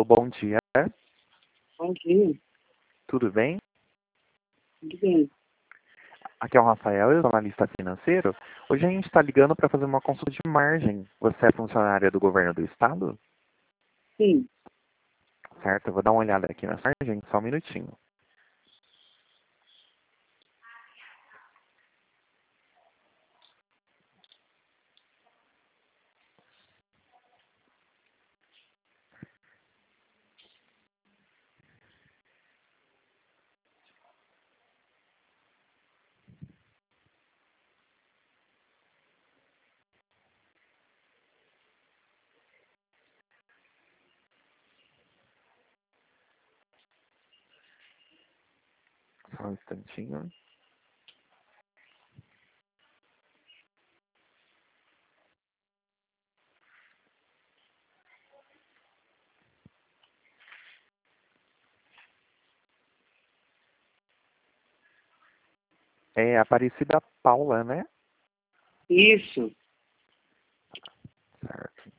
bom dia. Bom dia, Tudo bem? tudo bem? Aqui é o Rafael, eu sou analista financeiro. Hoje a gente está ligando para fazer uma consulta de margem. Você é funcionária do governo do estado? Sim, Certo, eu vou dar uma olhada aqui na margem, só um minutinho. Só um instantinho. É Aparecida Paula, né? isso. Certo.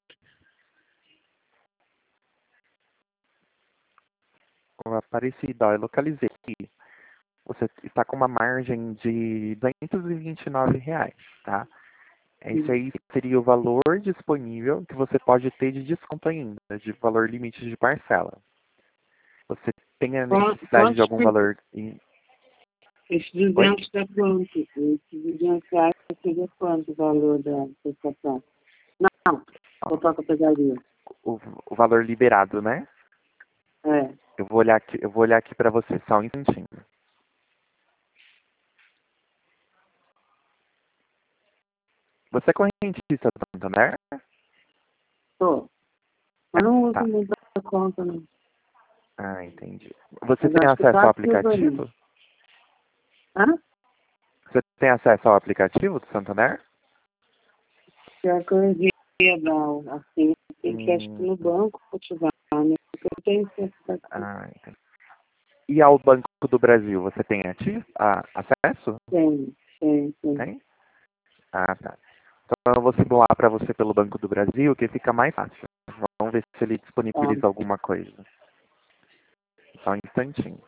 O Aparecida, ó, eu localizei aqui. Você está com uma margem de R$ 229, tá? Esse Sim. aí seria o valor disponível que você pode ter de desconto ainda, de valor limite de parcela. Você tem a necessidade de Quantos algum valor em... Esse Oi? 200 é quanto? Esse 200 reais seria quanto o valor da prestação? Não, Ó, vou para a pegaria. o valor liberado, né? É, Eu vou olhar aqui para você só um instantinho. Você é correntista do Santander? tô. Mas não uso Tá. muito a conta, não. Ah, entendi. Você Mas tem acho que acesso tá ao ativo aí. aplicativo? Hã? Você tem acesso ao aplicativo do Santander? Pior que eu enviei dar, assim, tem que acho que Hum, no banco ativar, né? Porque eu tenho acesso aqui. entendi. E ao Banco do Brasil, você tem acesso? Tem. Tem? Ah, tá. Então eu vou simular para você pelo Banco do Brasil, que fica mais fácil. Vamos ver se ele Tá. disponibiliza alguma coisa. Só um instantinho.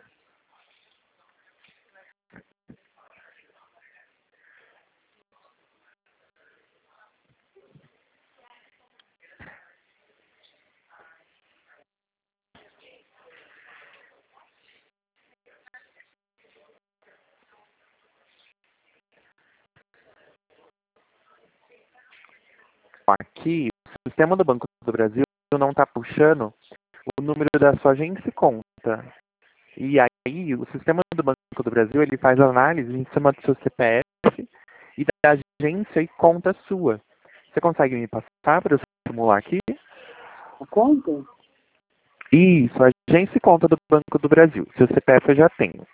Aqui, o sistema do Banco do Brasil não está puxando o número da sua agência e conta. E aí, o sistema do Banco do Brasil, ele faz análise em cima do seu CPF e da agência e conta sua. Você consegue me passar para eu simular aqui? A conta? Isso, agência e conta do Banco do Brasil. Seu CPF eu já tenho.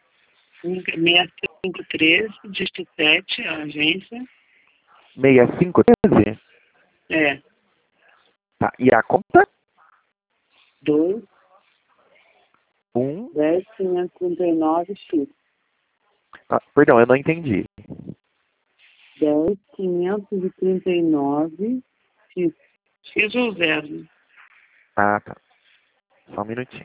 6513, dígito 7, a agência. 6513? É, Tá. E a conta? 2, 1. 10, 539, X. Perdão, eu não entendi. 10, 539, X. X ou zero. Ah, tá. Só um minutinho.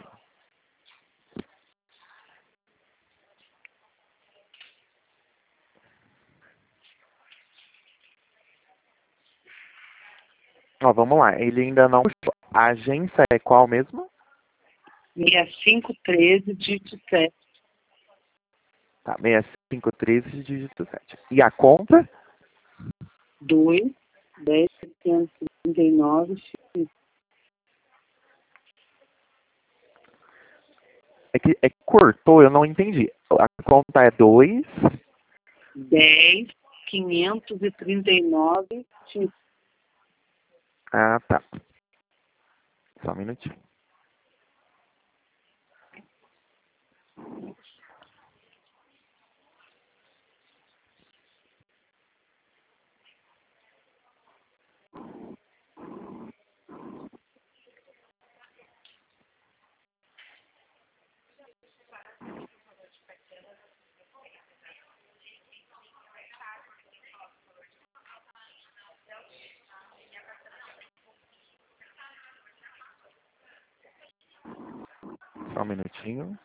Ó, vamos lá. Ele ainda não puxou. A agência é qual mesmo? 6513, dígito 7. Tá, 6513, dígito 7. E a conta? 2, 10, 539, X. É que cortou, eu não entendi. A conta é 2. 10, 539, X. Ah, tá. Só um minutinho. um minutinho.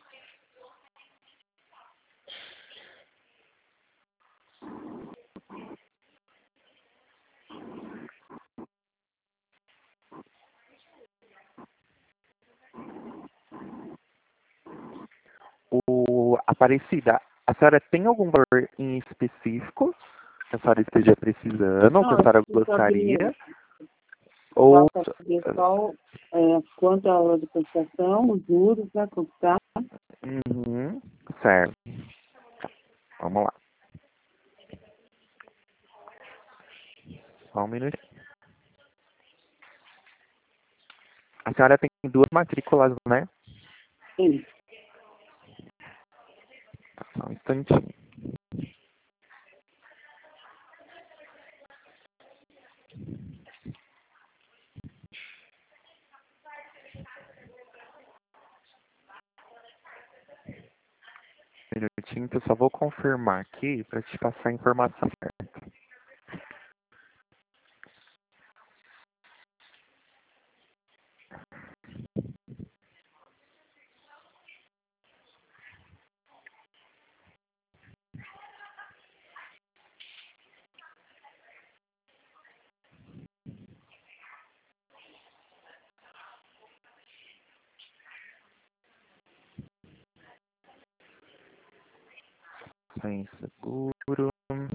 Aparecida, a senhora tem algum valor em específico que a senhora esteja precisando, ou que a senhora gostaria? Ou Só para saber só quanto a hora de prestação, os juros, né, quanto tá. certo. Vamos lá. Só um minutinho. A senhora tem duas matrículas, né? Sim. Só um instantinho. Um minutinho que eu só vou confirmar aqui para te passar a informação certa. Sem seguro.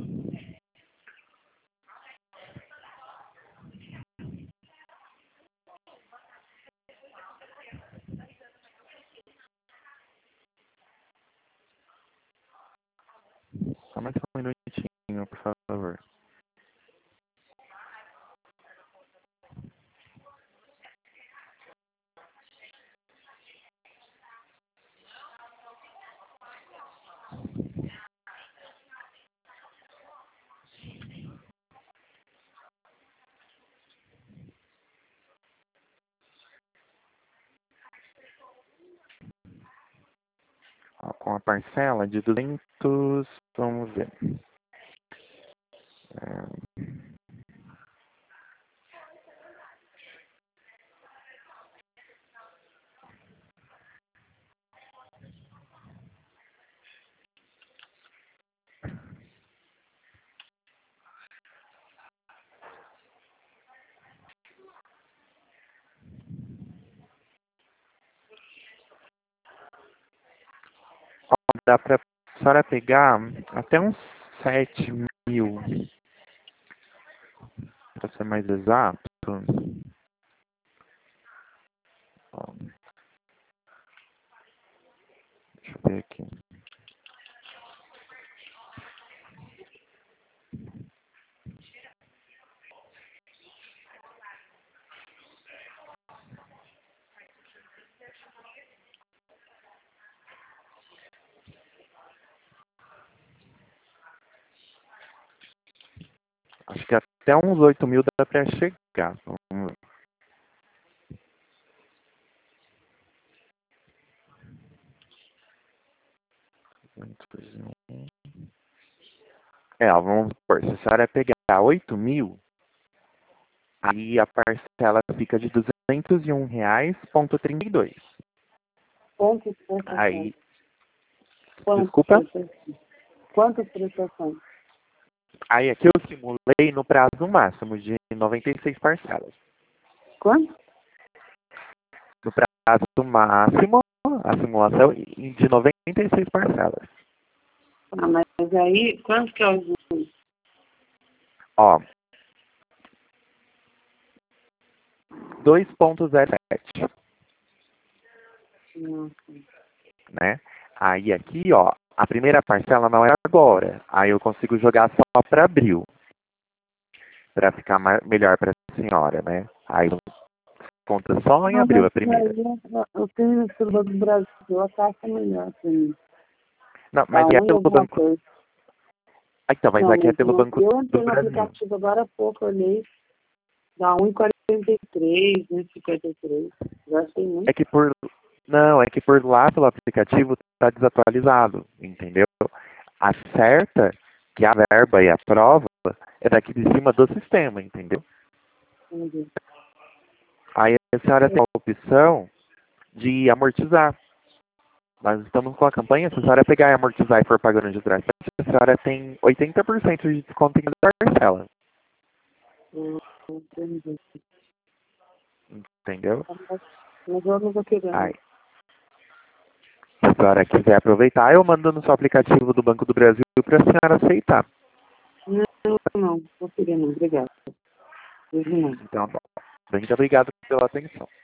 Só mais um minutinho, por favor. Ó, com a parcela de 200, vamos ver. Ó, dá para a senhora pegar até uns 7.000, para ser mais exato. Ó, deixa eu ver aqui. Acho que até uns 8.000 dá para chegar. Vamos ver. Ó, vamos supor, se a senhora pegar 8.000, aí a parcela fica de R$ 201,32. Ponto de prestação. Aí, Quanto desculpa? Quantas prestações? Aí aqui eu simulei no prazo máximo de 96 parcelas. Quanto? No prazo máximo, a simulação de 96 parcelas. Ah, mas aí, quanto que é o juros? Ó, 2,07, Nossa. né? Aí aqui, ó, a primeira parcela não é agora. Aí eu consigo jogar só para abril, para ficar melhor para a senhora, né? Aí conta só em abril a primeira. Eu tenho esse Banco do Brasil, a taxa é melhor para mim. Não, Dá mas é pelo alguma banco. coisa. Ah, então, mas Não, aqui é pelo Banco eu entrei do no Brasil. aplicativo agora há pouco, olhei, dá 1,43, 1,53. Já sei muito. É que por lá pelo aplicativo está desatualizado, entendeu? A certa que a verba e a prova é daqui de cima do sistema, entendeu? Entendi. Aí a senhora tem a opção de amortizar. Nós estamos com a campanha, se a senhora pegar e amortizar e for pagando de trás, a senhora tem 80% de desconto em cada parcela. Entendi. Entendeu? Mas eu não vou querer. Aí, se a senhora quiser aproveitar, eu mando no seu aplicativo do Banco do Brasil para a senhora aceitar. Não, vou querer não. Obrigada. Beijo, não. Então, bom. Muito obrigado pela atenção.